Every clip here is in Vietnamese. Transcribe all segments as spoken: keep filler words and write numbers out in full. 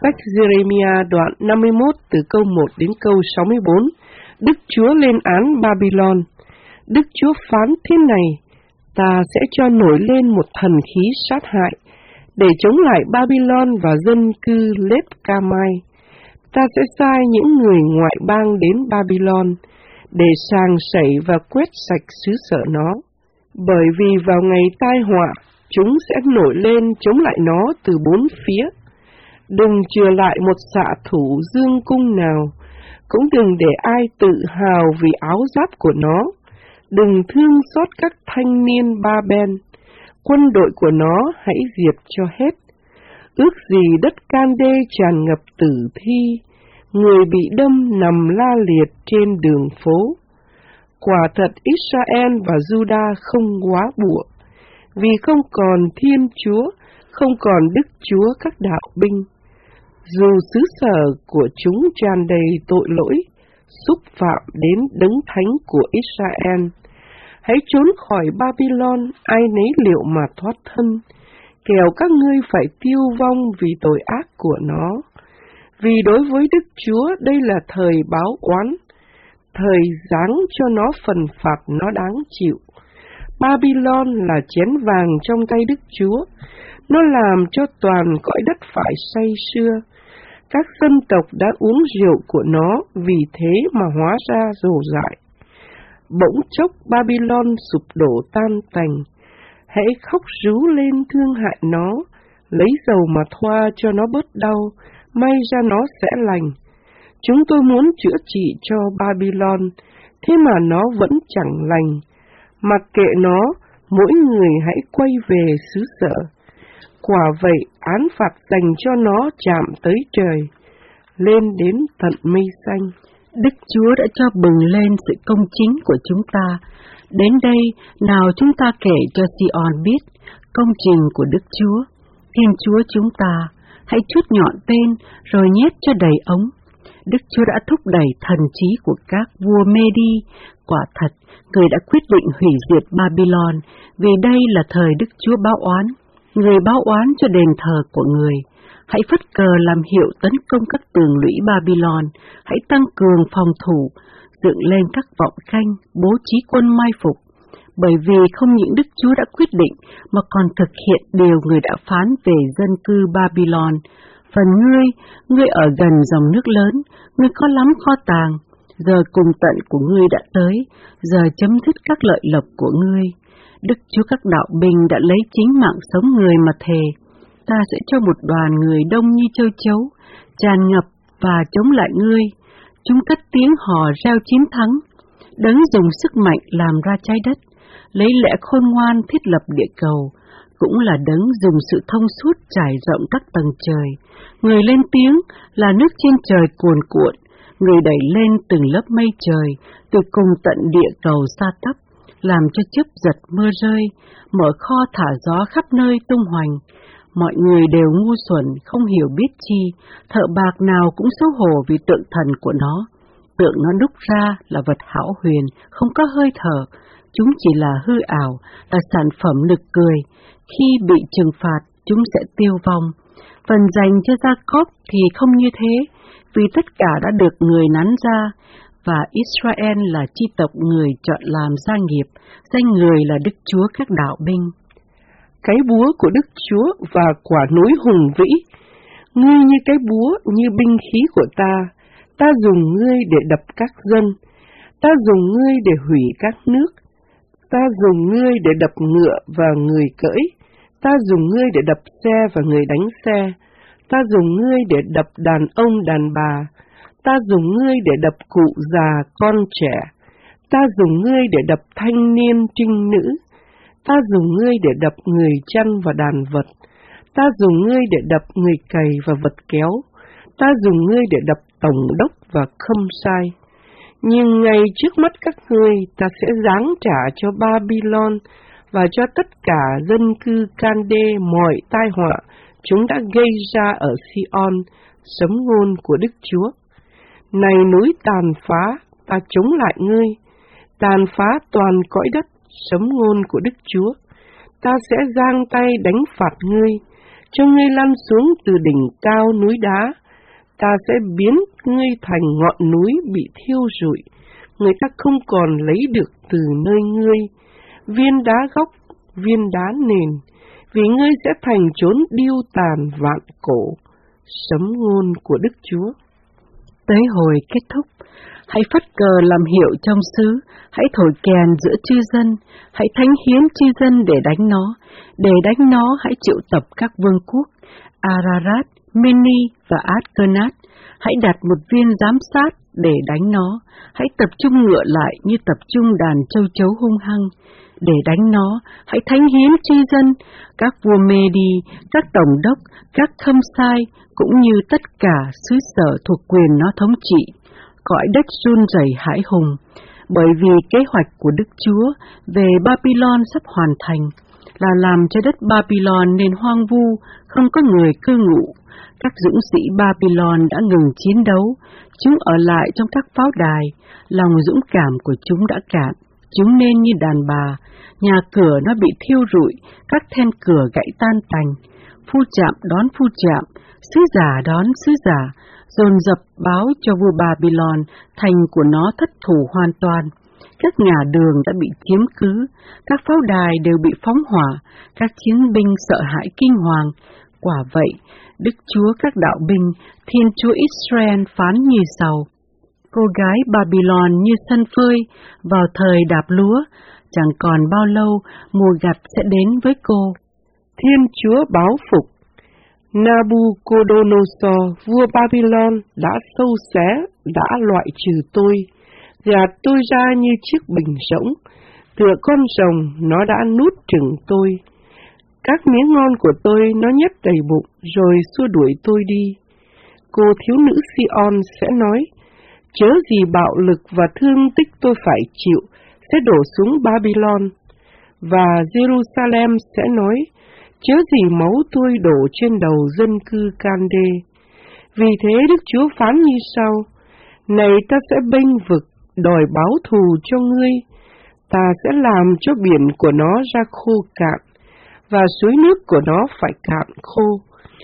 Sách Giê-rê-mi-a đoạn năm mươi mốt từ câu một đến câu sáu mươi bốn. Đức Chúa lên án Babylon. Đức Chúa phán thế này: ta sẽ cho nổi lên một thần khí sát hại để chống lại Babylon và dân cư Lết-ca-mai. Ta sẽ sai những người ngoại bang đến Babylon để sàng sẩy và quét sạch xứ sở nó, bởi vì vào ngày tai họa chúng sẽ nổi lên chống lại nó từ bốn phía. Đừng chừa lại một xạ thủ dương cung nào, cũng đừng để ai tự hào vì áo giáp của nó. Đừng thương xót các thanh niên Ba Ben, quân đội của nó hãy diệt cho hết. Ước gì đất Can-đê tràn ngập tử thi, người bị đâm nằm la liệt trên đường phố. Quả thật Israel và Juda không góa bụa, vì không còn Thiên Chúa, không còn Đức Chúa các đạo binh. Dù xứ sở của chúng tràn đầy tội lỗi, xúc phạm đến đấng thánh của Israel, hãy trốn khỏi Babylon, ai nấy liệu mà thoát thân, kẻo các ngươi phải tiêu vong vì tội ác của nó. Vì đối với Đức Chúa đây là thời báo oán, thời giáng cho nó phần phạt nó đáng chịu. Babylon là chén vàng trong tay Đức Chúa, nó làm cho toàn cõi đất phải say sưa. Các dân tộc đã uống rượu của nó, vì thế mà hóa ra rồ dại. Bỗng chốc Babylon sụp đổ tan tành, hãy khóc rú lên thương hại nó, lấy dầu mà thoa cho nó bớt đau, may ra nó sẽ lành. Chúng tôi muốn chữa trị cho Babylon, thế mà nó vẫn chẳng lành. Mặc kệ nó, mỗi người hãy quay về xứ sở. Quả vậy, án phạt dành cho nó chạm tới trời, lên đến tận mây xanh. Đức Chúa đã cho bừng lên sự công chính của chúng ta. Đến đây, nào chúng ta kể cho Sion biết công trình của Đức Chúa. Thiên Chúa chúng ta, hãy trút nhọn tên, rồi nhét cho đầy ống. Đức Chúa đã thúc đẩy thần trí của các vua Mê-đi. Quả thật, người đã quyết định hủy diệt Babylon, vì đây là thời Đức Chúa báo oán. Người báo oán cho đền thờ của người. Hãy phất cờ làm hiệu tấn công các tường lũy Babylon. Hãy tăng cường phòng thủ, dựng lên các vọng canh, bố trí quân mai phục. Bởi vì không những Đức Chúa đã quyết định, mà còn thực hiện điều người đã phán về dân cư Babylon. Phần ngươi, ngươi ở gần dòng nước lớn, ngươi có lắm kho tàng. Giờ cùng tận của ngươi đã tới, giờ chấm dứt các lợi lộc của ngươi. Đức Chúa các đạo binh đã lấy chính mạng sống người mà thề. Ta sẽ cho một đoàn người đông như châu chấu, tràn ngập và chống lại ngươi. Chúng cất tiếng hò reo chiến thắng. Đấng dùng sức mạnh làm ra trái đất, lấy lẽ khôn ngoan thiết lập địa cầu, cũng là đấng dùng sự thông suốt trải rộng các tầng trời. Người lên tiếng là nước trên trời cuồn cuộn, người đẩy lên từng lớp mây trời, từ cùng tận địa cầu xa tắp, làm cho chớp giật mưa rơi, mở kho thả gió khắp nơi tung hoành. Mọi người đều ngu xuẩn, không hiểu biết chi, thợ bạc nào cũng xấu hổ vì tượng thần của nó. Tượng nó đúc ra là vật hão huyền, không có hơi thở, chúng chỉ là hư ảo, là sản phẩm nực cười. Khi bị trừng phạt, chúng sẽ tiêu vong. Phần dành cho Gia-cốp thì không như thế, vì tất cả đã được người nắn ra, và Israel là chi tộc người chọn làm gia nghiệp, danh người là Đức Chúa các đạo binh. Cái búa của Đức Chúa và quả núi hùng vĩ, ngươi như cái búa, như binh khí của ta, ta dùng ngươi để đập các dân, ta dùng ngươi để hủy các nước, ta dùng ngươi để đập ngựa và người cưỡi, ta dùng ngươi để đập xe và người đánh xe, ta dùng ngươi để đập đàn ông đàn bà, ta dùng ngươi để đập cụ già con trẻ, ta dùng ngươi để đập thanh niên trinh nữ, ta dùng ngươi để đập người chăn và đàn vật, ta dùng ngươi để đập người cày và vật kéo, ta dùng ngươi để đập tổng đốc và khâm sai. Nhưng ngay trước mắt các ngươi, ta sẽ giáng trả cho Babylon và cho tất cả dân cư Can-đê mọi tai họa chúng đã gây ra ở Sion, sấm ngôn của Đức Chúa. Này núi tàn phá, ta chống lại ngươi, tàn phá toàn cõi đất, sấm ngôn của Đức Chúa. Ta sẽ giang tay đánh phạt ngươi, cho ngươi lăn xuống từ đỉnh cao núi đá. Ta sẽ biến ngươi thành ngọn núi bị thiêu rụi, người ta không còn lấy được từ nơi ngươi. Viên đá góc, viên đá nền, vì ngươi sẽ thành chốn điêu tàn vạn cổ. Sấm ngôn của Đức Chúa. Tới hồi kết thúc, hãy phất cờ làm hiệu trong xứ, hãy thổi kèn giữa chư dân, hãy thánh hiến chư dân để đánh nó, để đánh nó hãy triệu tập các vương quốc, Ararat, Meni và Askenaz, hãy đặt một viên giám sát để đánh nó, hãy tập trung ngựa lại như tập trung đàn châu chấu hung hăng, để đánh nó, hãy thánh hiến chư dân, các vua Medi, các tổng đốc, các khâm sai, cũng như tất cả xứ sở thuộc quyền nó thống trị. Cõi đất run rẩy hãi hùng, bởi vì kế hoạch của Đức Chúa về Babylon sắp hoàn thành, là làm cho đất Babylon nên hoang vu, không có người cư ngụ. Các dũng sĩ Babylon đã ngừng chiến đấu, chúng ở lại trong các pháo đài, lòng dũng cảm của chúng đã cạn, chúng nên như đàn bà, nhà cửa nó bị thiêu rụi, các then cửa gãy tan tành, phu trạm đón phu trạm, sứ giả đón sứ giả, dồn dập báo cho vua Babylon thành của nó thất thủ hoàn toàn. Các ngả đường đã bị chiếm cứ, các pháo đài đều bị phóng hỏa, các chiến binh sợ hãi kinh hoàng. Quả vậy, Đức Chúa các đạo binh, Thiên Chúa Israel phán như sau: cô gái Babylon như sân phơi, vào thời đạp lúa, chẳng còn bao lâu mùa gặt sẽ đến với cô. Thiên Chúa báo phục: Nabucodonosor, vua Babylon, đã sâu xé, đã loại trừ tôi, gạt tôi ra như chiếc bình rỗng, tựa con rồng nó đã nuốt chửng tôi. Các miếng ngon của tôi nó nhét đầy bụng, rồi xua đuổi tôi đi. Cô thiếu nữ Sion sẽ nói: chớ gì bạo lực và thương tích tôi phải chịu sẽ đổ xuống Babylon. Và Jerusalem sẽ nói: chớ gì máu tôi đổ trên đầu dân cư Can-đê. Vì thế Đức Chúa phán như sau: này ta sẽ bênh vực, đòi báo thù cho ngươi. Ta sẽ làm cho biển của nó ra khô cạn, và suối nước của nó phải cạn khô.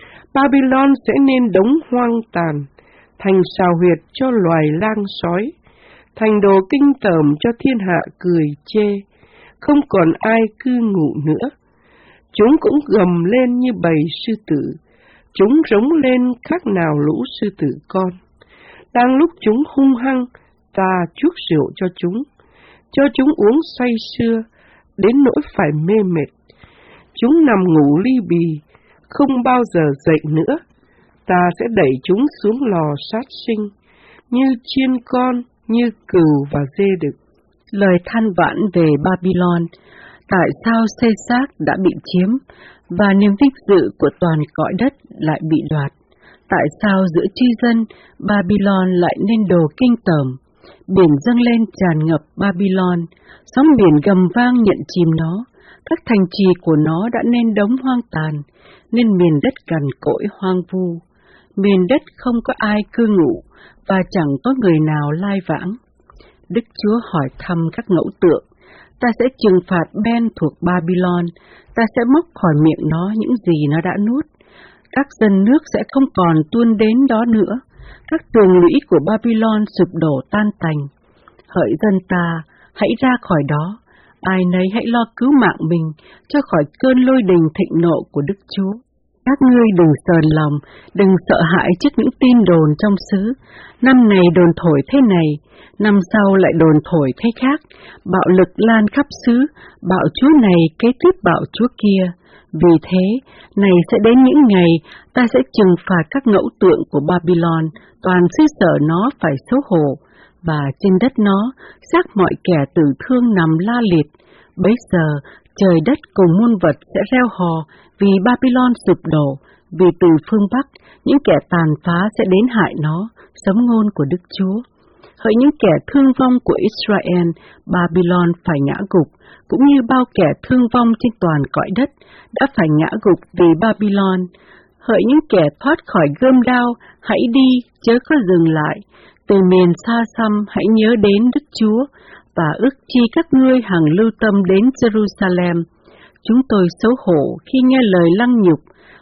Babylon sẽ nên đống hoang tàn, thành sào huyệt cho loài lang sói, thành đồ kinh tởm cho thiên hạ cười chê, không còn ai cư ngụ nữa. Chúng cũng gầm lên như bầy sư tử, chúng rống lên khác nào lũ sư tử con. Đang lúc chúng hung hăng, ta chuốc rượu cho chúng, cho chúng uống say sưa, đến nỗi phải mê mệt. Chúng nằm ngủ ly bì, không bao giờ dậy nữa. Ta sẽ đẩy chúng xuống lò sát sinh, như chiên con, như cừu và dê đực. Lời than vãn về Babylon, tại sao xây xác đã bị chiếm, và niềm vinh dự của toàn cõi đất lại bị đoạt? Tại sao giữa chư dân, Babylon lại nên đồ kinh tởm? Biển dâng lên tràn ngập Babylon, sóng biển gầm vang nhận chìm nó. Các thành trì của nó đã nên đống hoang tàn, nên miền đất cằn cỗi hoang vu. Miền đất không có ai cư ngụ, và chẳng có người nào lai vãng. Đức Chúa hỏi thăm các ngẫu tượng: ta sẽ trừng phạt Ben thuộc Babylon, ta sẽ móc khỏi miệng nó những gì nó đã nuốt. Các dân nước sẽ không còn tuôn đến đó nữa, các tường lũy của Babylon sụp đổ tan tành. Hỡi dân ta, hãy ra khỏi đó, ai nấy hãy lo cứu mạng mình cho khỏi cơn lôi đình thịnh nộ của Đức Chúa. Các ngươi đừng sờn lòng, đừng sợ hãi trước những tin đồn trong xứ. Năm này đồn thổi thế này, năm sau lại đồn thổi thế khác. Bạo lực lan khắp xứ, bạo chúa này kế tiếp bạo chúa kia. Vì thế, này sẽ đến những ngày ta sẽ trừng phạt các ngẫu tượng của Babylon, toàn xứ sở nó phải xấu hổ, và trên đất nó, xác mọi kẻ tử thương nằm la liệt. Bấy giờ, trời đất cùng muôn vật sẽ reo hò vì Babylon sụp đổ, vì từ phương Bắc, những kẻ tàn phá sẽ đến hại nó. Sấm ngôn của Đức Chúa. Hỡi những kẻ thương vong của Israel, Babylon phải ngã gục, cũng như bao kẻ thương vong trên toàn cõi đất đã phải ngã gục vì Babylon. Hỡi những kẻ thoát khỏi gươm đao, hãy đi, chớ có dừng lại. Từ miền xa xăm hãy nhớ đến Đức Chúa, và ước chi các ngươi hằng lưu tâm đến Jerusalem. Chúng tôi xấu hổ khi nghe lời lăng nhục,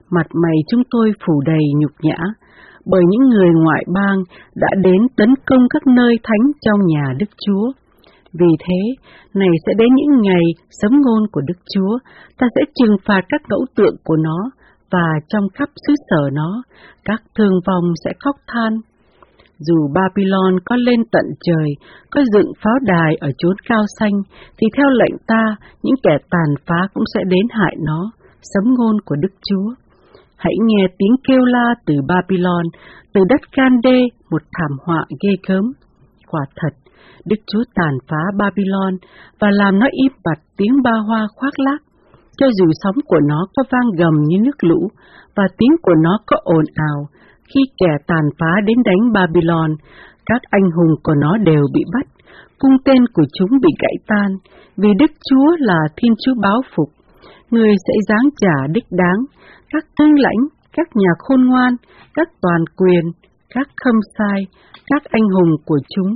Mặt mày chúng tôi phủ đầy nhục nhã, bởi những người ngoại bang đã đến tấn công các nơi thánh trong nhà Đức Chúa. Vì thế, này sẽ đến những ngày sấm ngôn của Đức Chúa, ta sẽ trừng phạt các ngẫu tượng của nó, và trong khắp xứ sở nó, các thương vong sẽ khóc than. Dù Babylon có lên tận trời, có dựng pháo đài ở chốn cao xanh, thì theo lệnh ta, những kẻ tàn phá cũng sẽ đến hại nó, sấm ngôn của Đức Chúa. Hãy nghe tiếng kêu la từ Babylon, từ đất Can-đê, một thảm họa ghê gớm. Quả thật, Đức Chúa tàn phá Babylon và làm nó im bặt tiếng ba hoa khoác lác, cho dù sóng của nó có vang gầm như nước lũ và tiếng của nó có ồn ào. Khi kẻ tàn phá đến đánh Babylon, các anh hùng của nó đều bị bắt, cung tên của chúng bị gãy tan, vì Đức Chúa là Thiên Chúa báo phục. Người sẽ giáng trả đích đáng, các tướng lãnh, các nhà khôn ngoan, các toàn quyền, các khâm sai, các anh hùng của chúng.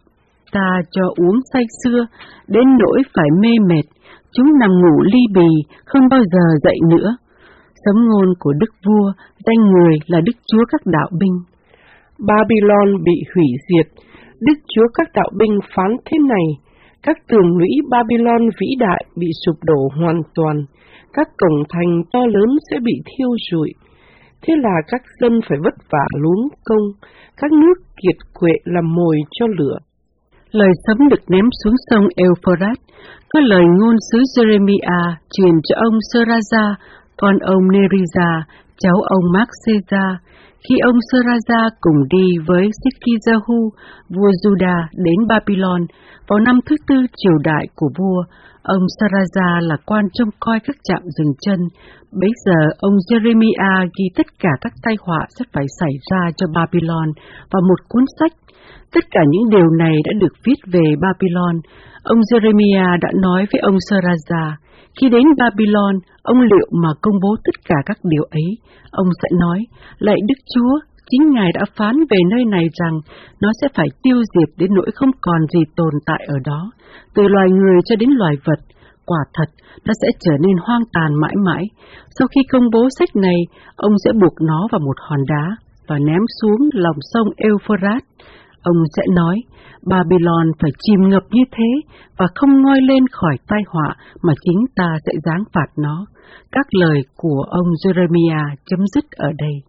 Ta cho uống say sưa, đến nỗi phải mê mệt, chúng nằm ngủ ly bì, không bao giờ dậy nữa. Sấm ngôn của Đức Vua, danh người là Đức Chúa các đạo binh. Babylon bị hủy diệt, Đức Chúa các đạo binh phán thế này: các tường lũy Babylon vĩ đại bị sụp đổ hoàn toàn, các cổng thành to lớn sẽ bị thiêu rụi. Thế là các dân phải vất vả luống công, các nước kiệt quệ làm mồi cho lửa. Lời sấm được ném xuống sông Euphrates, có lời ngôn sứ Jeremiah truyền cho ông Seraja, con ông Neriza, cháu ông Magseza, khi ông Seraja cùng đi với Sikhizahu, vua Juda đến Babylon vào năm thứ tư triều đại của vua. Ông Seraja là quan trông coi các trạm dừng chân. Bấy giờ ông Jeremiah ghi tất cả các tai họa sẽ phải xảy ra cho Babylon vào một cuốn sách. Tất cả những điều này đã được viết về Babylon. Ông Jeremiah đã nói với ông Seraja, khi đến Babylon, ông liệu mà công bố tất cả các điều ấy, ông sẽ nói: lạy Đức Chúa, chính Ngài đã phán về nơi này rằng nó sẽ phải tiêu diệt đến nỗi không còn gì tồn tại ở đó, từ loài người cho đến loài vật. Quả thật, nó sẽ trở nên hoang tàn mãi mãi. Sau khi công bố sách này, ông sẽ buộc nó vào một hòn đá và ném xuống lòng sông Euphrates. Ông sẽ nói, Babylon phải chìm ngập như thế và không ngoi lên khỏi tai họa mà chính ta sẽ giáng phạt nó. Các lời của ông Jeremiah chấm dứt ở đây.